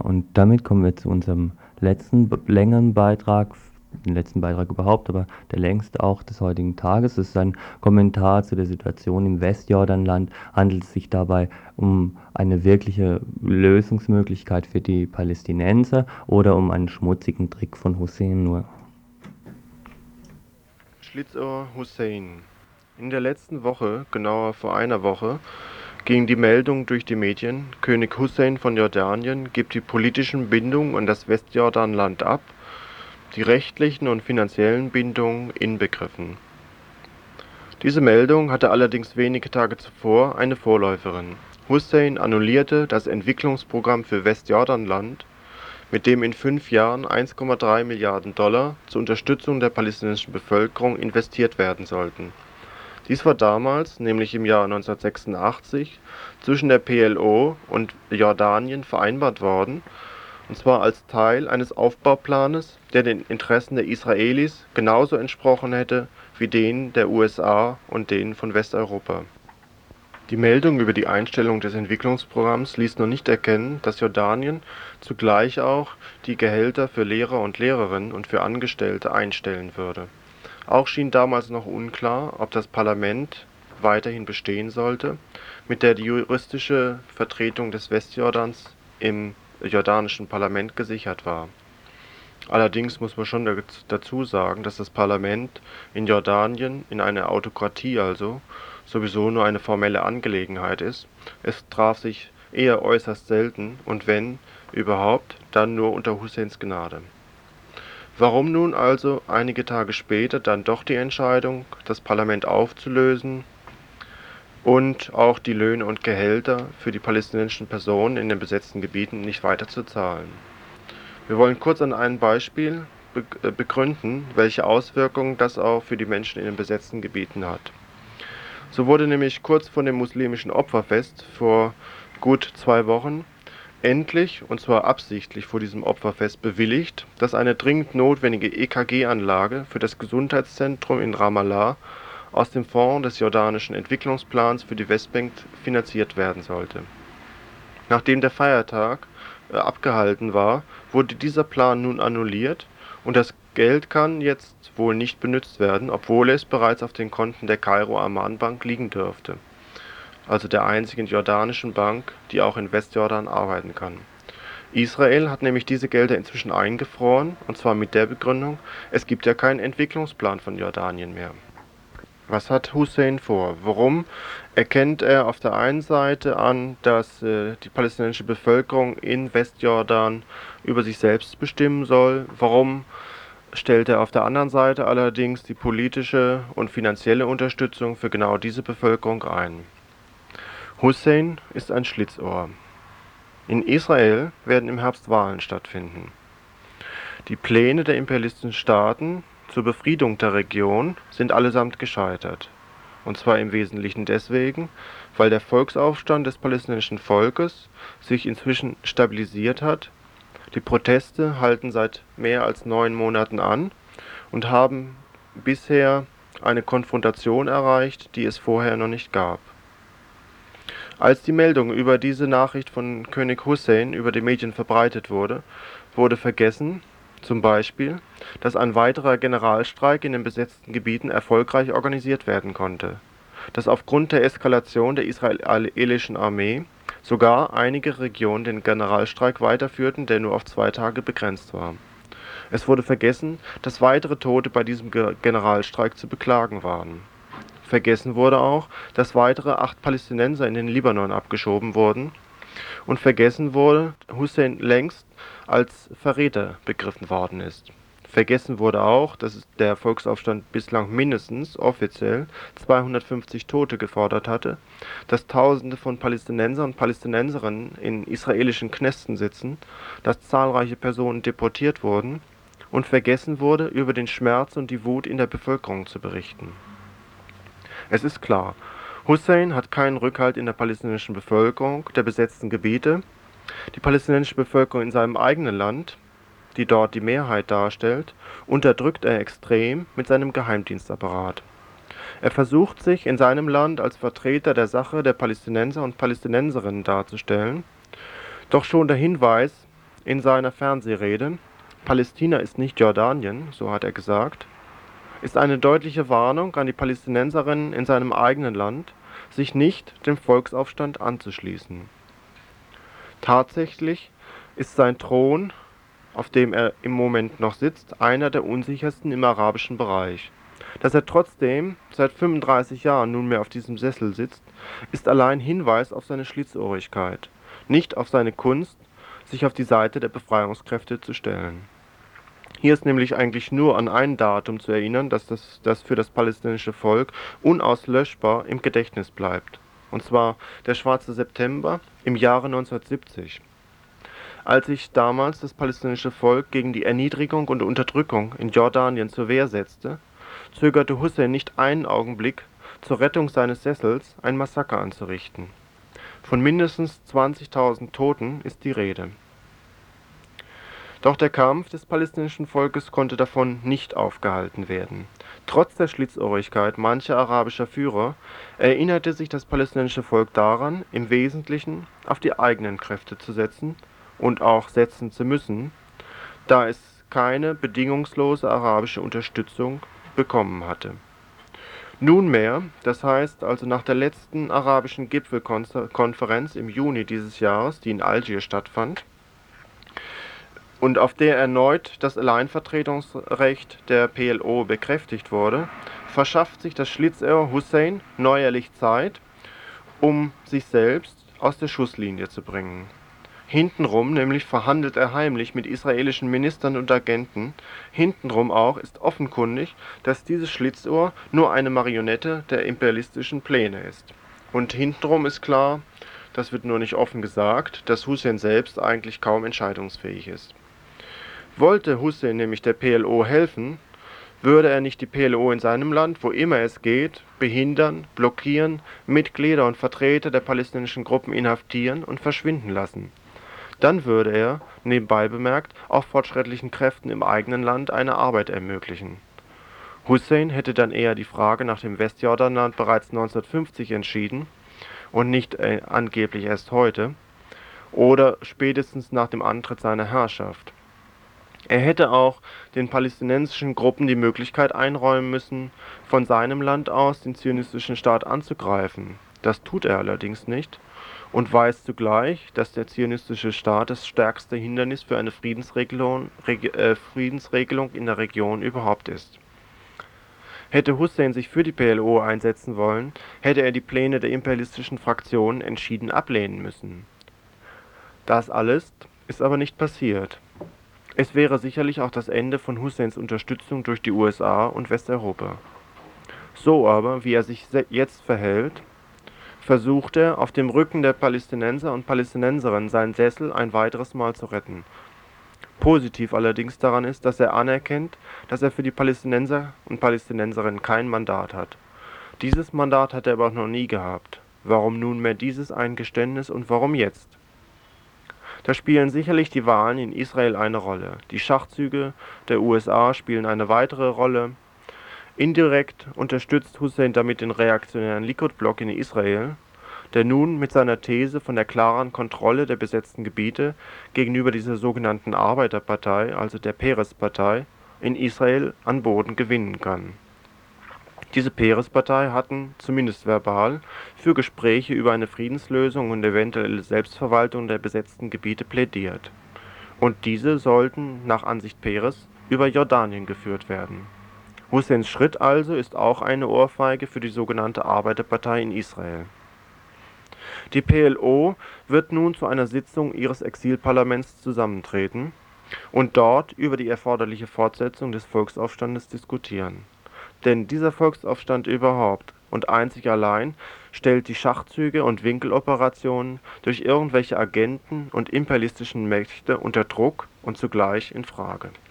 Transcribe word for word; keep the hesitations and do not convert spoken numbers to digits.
und damit kommen wir zu unserem letzten b längeren Beitrag, den letzten Beitrag überhaupt, aber der längste auch des heutigen Tages. Es ist ein Kommentar zu der Situation im Westjordanland. Handelt es sich dabei um eine wirkliche Lösungsmöglichkeit für die Palästinenser oder um einen schmutzigen Trick von Hussein nur? Schlitzohr Hussein. In der letzten Woche, genauer vor einer Woche, ging die Meldung durch die Medien, König Hussein von Jordanien gibt die politischen Bindungen an das Westjordanland ab, die rechtlichen und finanziellen Bindungen inbegriffen. Diese Meldung hatte allerdings wenige Tage zuvor eine Vorläuferin. Hussein annullierte das Entwicklungsprogramm für Westjordanland, mit dem in fünf Jahren eins Komma drei Milliarden Dollar zur Unterstützung der palästinensischen Bevölkerung investiert werden sollten. Dies war damals, nämlich im Jahr neunzehnhundertsechsundachtzig, zwischen der P L O und Jordanien vereinbart worden, und zwar als Teil eines Aufbauplanes, der den Interessen der Israelis genauso entsprochen hätte wie denen der U S A und denen von Westeuropa. Die Meldung über die Einstellung des Entwicklungsprogramms ließ noch nicht erkennen, dass Jordanien zugleich auch die Gehälter für Lehrer und Lehrerinnen und für Angestellte einstellen würde. Auch schien damals noch unklar, ob das Parlament weiterhin bestehen sollte, mit der die juristische Vertretung des Westjordans im jordanischen Parlament gesichert war. Allerdings muss man schon dazu sagen, dass das Parlament in Jordanien, in einer Autokratie also, sowieso nur eine formelle Angelegenheit ist. Es traf sich eher äußerst selten und wenn überhaupt, dann nur unter Husseins Gnade. Warum nun also einige Tage später dann doch die Entscheidung, das Parlament aufzulösen und auch die Löhne und Gehälter für die palästinensischen Personen in den besetzten Gebieten nicht weiter zu zahlen? Wir wollen kurz an einem Beispiel begründen, welche Auswirkungen das auch für die Menschen in den besetzten Gebieten hat. So wurde nämlich kurz vor dem muslimischen Opferfest vor gut zwei Wochen endlich, und zwar absichtlich vor diesem Opferfest, bewilligt, dass eine dringend notwendige E K G-Anlage für das Gesundheitszentrum in Ramallah aus dem Fonds des jordanischen Entwicklungsplans für die Westbank finanziert werden sollte. Nachdem der Feiertag äh, abgehalten war, wurde dieser Plan nun annulliert und das Geld kann jetzt wohl nicht benutzt werden, obwohl es bereits auf den Konten der Kairo Amman Bank liegen dürfte, also der einzigen jordanischen Bank, die auch in Westjordan arbeiten kann. Israel hat nämlich diese Gelder inzwischen eingefroren, und zwar mit der Begründung, es gibt ja keinen Entwicklungsplan von Jordanien mehr. Was hat Hussein vor? Warum erkennt er auf der einen Seite an, dass äh, die palästinensische Bevölkerung in Westjordan über sich selbst bestimmen soll? Warum stellt er auf der anderen Seite allerdings die politische und finanzielle Unterstützung für genau diese Bevölkerung ein? Hussein ist ein Schlitzohr. In Israel werden im Herbst Wahlen stattfinden. Die Pläne der imperialistischen Staaten zur Befriedung der Region sind allesamt gescheitert. Und zwar im Wesentlichen deswegen, weil der Volksaufstand des palästinensischen Volkes sich inzwischen stabilisiert hat. Die Proteste halten seit mehr als neun Monaten an und haben bisher eine Konfrontation erreicht, die es vorher noch nicht gab. Als die Meldung über diese Nachricht von König Hussein über die Medien verbreitet wurde, wurde vergessen, zum Beispiel, dass ein weiterer Generalstreik in den besetzten Gebieten erfolgreich organisiert werden konnte, dass aufgrund der Eskalation der israelischen Armee sogar einige Regionen den Generalstreik weiterführten, der nur auf zwei Tage begrenzt war. Es wurde vergessen, dass weitere Tote bei diesem Generalstreik zu beklagen waren. Vergessen wurde auch, dass weitere acht Palästinenser in den Libanon abgeschoben wurden. Und vergessen wurde, Hussein längst als Verräter begriffen worden ist. Vergessen wurde auch, dass der Volksaufstand bislang mindestens offiziell zweihundertfünfzig Tote gefordert hatte, dass Tausende von Palästinensern und Palästinenserinnen in israelischen Knästen sitzen, dass zahlreiche Personen deportiert wurden, und vergessen wurde, über den Schmerz und die Wut in der Bevölkerung zu berichten. Es ist klar, Hussein hat keinen Rückhalt in der palästinensischen Bevölkerung der besetzten Gebiete. Die palästinensische Bevölkerung in seinem eigenen Land, die dort die Mehrheit darstellt, unterdrückt er extrem mit seinem Geheimdienstapparat. Er versucht sich in seinem Land als Vertreter der Sache der Palästinenser und Palästinenserinnen darzustellen. Doch schon der Hinweis in seiner Fernsehrede, Palästina ist nicht Jordanien, so hat er gesagt, ist eine deutliche Warnung an die Palästinenserinnen in seinem eigenen Land, sich nicht dem Volksaufstand anzuschließen. Tatsächlich ist sein Thron, auf dem er im Moment noch sitzt, einer der unsichersten im arabischen Bereich. Dass er trotzdem seit fünfunddreißig Jahren nunmehr auf diesem Sessel sitzt, ist allein Hinweis auf seine Schlitzohrigkeit, nicht auf seine Kunst, sich auf die Seite der Befreiungskräfte zu stellen. Hier ist nämlich eigentlich nur an ein Datum zu erinnern, dass das, das für das palästinensische Volk unauslöschbar im Gedächtnis bleibt. Und zwar der Schwarze September im Jahre neunzehnhundertsiebzig. Als sich damals das palästinensische Volk gegen die Erniedrigung und Unterdrückung in Jordanien zur Wehr setzte, zögerte Hussein nicht einen Augenblick, zur Rettung seines Sessels ein Massaker anzurichten. Von mindestens zwanzigtausend Toten ist die Rede. Doch der Kampf des palästinensischen Volkes konnte davon nicht aufgehalten werden. Trotz der Schlitzohrigkeit mancher arabischer Führer erinnerte sich das palästinensische Volk daran, im Wesentlichen auf die eigenen Kräfte zu setzen und auch setzen zu müssen, da es keine bedingungslose arabische Unterstützung bekommen hatte. Nunmehr, das heißt also nach der letzten arabischen Gipfelkonferenz im Juni dieses Jahres, die in Algier stattfand, und auf der erneut das Alleinvertretungsrecht der P L O bekräftigt wurde, verschafft sich das Schlitzohr Hussein neuerlich Zeit, um sich selbst aus der Schusslinie zu bringen. Hintenrum nämlich verhandelt er heimlich mit israelischen Ministern und Agenten. Hintenrum auch ist offenkundig, dass dieses Schlitzohr nur eine Marionette der imperialistischen Pläne ist. Und hintenrum ist klar, das wird nur nicht offen gesagt, dass Hussein selbst eigentlich kaum entscheidungsfähig ist. Wollte Hussein nämlich der P L O helfen, würde er nicht die P L O in seinem Land, wo immer es geht, behindern, blockieren, Mitglieder und Vertreter der palästinensischen Gruppen inhaftieren und verschwinden lassen. Dann würde er, nebenbei bemerkt, auch fortschrittlichen Kräften im eigenen Land eine Arbeit ermöglichen. Hussein hätte dann eher die Frage nach dem Westjordanland bereits neunzehnhundertfünfzig entschieden und nicht äh, angeblich erst heute oder spätestens nach dem Antritt seiner Herrschaft. Er hätte auch den palästinensischen Gruppen die Möglichkeit einräumen müssen, von seinem Land aus den zionistischen Staat anzugreifen. Das tut er allerdings nicht und weiß zugleich, dass der zionistische Staat das stärkste Hindernis für eine Friedensregelung, Reg äh, Friedensregelung in der Region überhaupt ist. Hätte Hussein sich für die P L O einsetzen wollen, hätte er die Pläne der imperialistischen Fraktionen entschieden ablehnen müssen. Das alles ist aber nicht passiert. Es wäre sicherlich auch das Ende von Husseins Unterstützung durch die U S A und Westeuropa. So aber, wie er sich jetzt verhält, versucht er, auf dem Rücken der Palästinenser und Palästinenserinnen seinen Sessel ein weiteres Mal zu retten. Positiv allerdings daran ist, dass er anerkennt, dass er für die Palästinenser und Palästinenserinnen kein Mandat hat. Dieses Mandat hat er aber auch noch nie gehabt. Warum nunmehr dieses Eingeständnis und warum jetzt? Da spielen sicherlich die Wahlen in Israel eine Rolle. Die Schachzüge der U S A spielen eine weitere Rolle. Indirekt unterstützt Hussein damit den reaktionären Likud-Block in Israel, der nun mit seiner These von der klaren Kontrolle der besetzten Gebiete gegenüber dieser sogenannten Arbeiterpartei, also der Peres-Partei, in Israel an Boden gewinnen kann. Diese Peres-Partei hatten, zumindest verbal, für Gespräche über eine Friedenslösung und eventuelle Selbstverwaltung der besetzten Gebiete plädiert. Und diese sollten, nach Ansicht Peres, über Jordanien geführt werden. Husseins Schritt also ist auch eine Ohrfeige für die sogenannte Arbeiterpartei in Israel. Die P L O wird nun zu einer Sitzung ihres Exilparlaments zusammentreten und dort über die erforderliche Fortsetzung des Volksaufstandes diskutieren. Denn dieser Volksaufstand überhaupt und einzig allein stellt die Schachzüge und Winkeloperationen durch irgendwelche Agenten und imperialistischen Mächte unter Druck und zugleich in Frage.